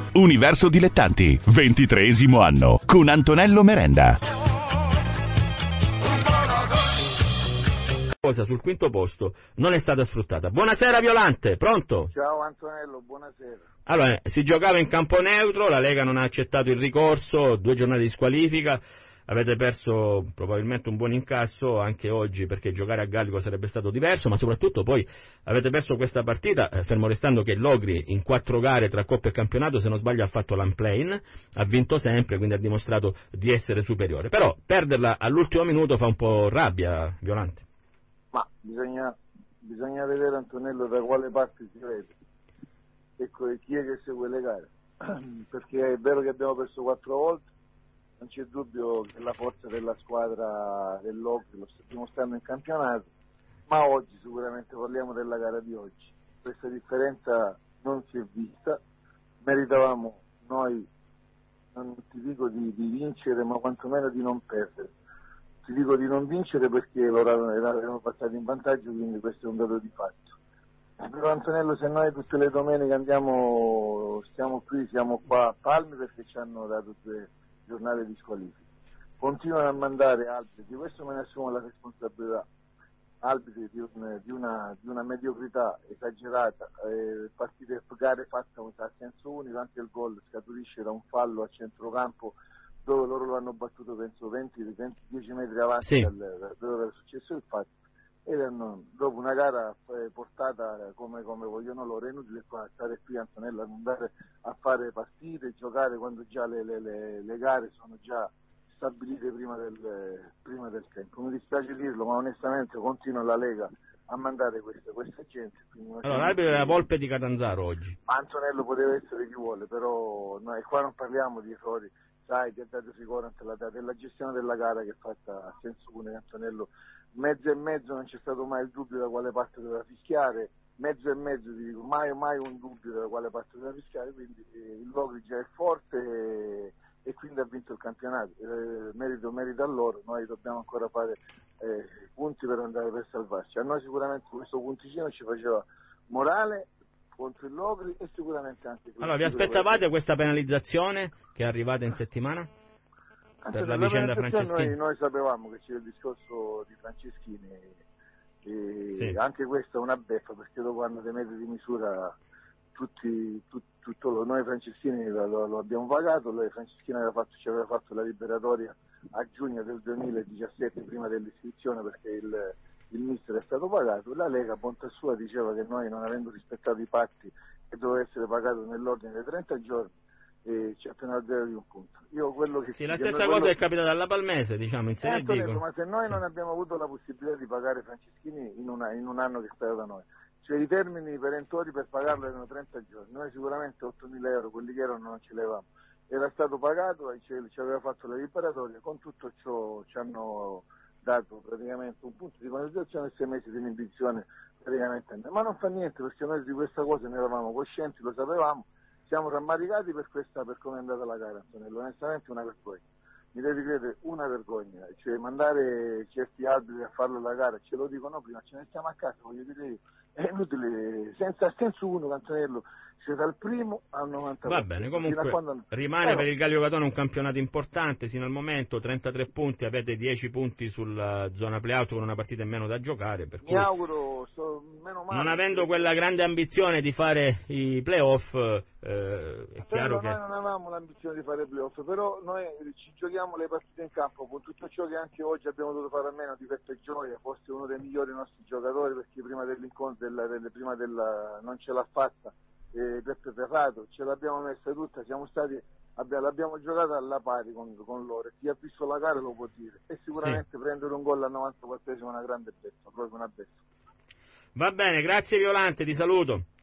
Universo Dilettanti, 23° anno, con Antonello Merenda. Cosa sul quinto posto non è stata sfruttata. Buonasera Violante, pronto? Ciao Antonello, buonasera. Allora, si giocava in campo neutro, la Lega non ha accettato il ricorso, 2 giornate di squalifica, avete perso probabilmente un buon incasso anche oggi, perché giocare a Gallico sarebbe stato diverso, ma soprattutto poi avete perso questa partita, fermo restando che l'Ogri in 4 gare tra Coppa e Campionato, se non sbaglio, ha fatto l'unplane, ha vinto sempre, quindi ha dimostrato di essere superiore. Però perderla all'ultimo minuto fa un po' rabbia, Violante. Ma bisogna vedere, Antonello, da quale parte si vede. Ecco, e chi è che segue le gare. Perché è vero che abbiamo perso 4 volte, non c'è dubbio che la forza della squadra dell'Ogri lo sta dimostrando in campionato, ma oggi sicuramente parliamo della gara di oggi. Questa differenza non si è vista, meritavamo noi, non ti dico di vincere, ma quantomeno di non perdere. Ti dico di non vincere perché loro erano passati in vantaggio, quindi questo è un dato di fatto. Però Antonello, se noi tutte le domeniche stiamo qui, siamo qua a Palmi perché ci hanno dato 2 giornate di squalifica. Continuano a mandare arbitri, di questo me ne assumo la responsabilità, arbitri di una mediocrità esagerata, gare fatte a senso unico, anche il gol scaturisce da un fallo a centrocampo dove loro lo hanno battuto penso 10 metri avanti sì, da dove era successo il fatto, e dopo una gara portata come vogliono loro. È inutile stare qui, Antonello, andare a fare partite, giocare quando già le gare sono già stabilite prima del tempo. Mi dispiace dirlo, ma onestamente continua la Lega a mandare questa gente. Allora, l'arbitro è la Volpe di Catanzaro oggi. Antonello poteva essere chi vuole, però noi qua non parliamo di errori. Sai che ha dato sicuramente della gestione della gara che è fatta a senso unico, Antonello. Mezzo e mezzo non c'è stato mai il dubbio da quale parte doveva fischiare, mezzo e mezzo ti dico mai un dubbio da quale parte doveva fischiare, quindi il Logri già è forte e quindi ha vinto il campionato. Merito a loro, noi dobbiamo ancora fare punti per salvarci. A noi sicuramente questo punticino ci faceva morale contro il Logri e sicuramente anche... Allora, vi aspettavate questa penalizzazione che è arrivata in settimana? Per la vicenda Franceschini? Noi sapevamo che c'era il discorso di Franceschini e sì, anche questa è una beffa, perché dopo hanno dei metri di misura noi Franceschini lo abbiamo pagato. Franceschini ci aveva fatto la liberatoria a giugno del 2017 prima dell'iscrizione perché il mister è stato pagato. La Lega, bontà sua, diceva che noi, non avendo rispettato i patti, che doveva essere pagato nell'ordine dei 30 giorni, e ci ha appena dato di un punto. Sì, la stessa cosa è capitata alla Palmese, diciamo, in Serie D. Ma se noi non abbiamo avuto la possibilità di pagare Franceschini in un anno che stava da noi, cioè i termini perentori per pagarlo erano 30 giorni, noi sicuramente 8.000 euro, quelli che erano, non ce li avevamo. Era stato pagato e ci aveva fatto la riparatoria, con tutto ciò ci hanno dato praticamente un punto di penalizzazione e 6 mesi di inibizione praticamente. Ma non fa niente, perché noi di questa cosa ne eravamo coscienti, lo sapevamo. Siamo rammaricati per come è andata la gara, Antonello, onestamente una vergogna. Mi devi credere, una vergogna, cioè mandare certi arbitri a farlo la gara, ce lo dicono prima, ce ne stiamo a casa, voglio dire io, è inutile, senza senso unico, Antonello, c'è dal primo al 90%. Va bene, comunque rimane per il Gallico Catone un campionato importante sino al momento, 33 punti, avete 10 punti sulla zona play-out con una partita in meno da giocare, per cui mi auguro, meno male, non avendo quella grande ambizione di fare i play-off, è chiaro che noi non avevamo l'ambizione di fare play-off, però noi ci giochiamo le partite in campo con tutto ciò che anche oggi abbiamo dovuto fare a meno di Peppe Gioia, forse uno dei migliori nostri giocatori, perché prima dell'incontro non ce l'ha fatta, Peppe Ferrato, ce l'abbiamo messa tutta, l'abbiamo giocata alla pari con loro, chi ha visto la gara lo può dire, e sicuramente prendere un gol al 94esimo è una grande beffa, proprio una beffa. Va bene, grazie Violante, ti saluto.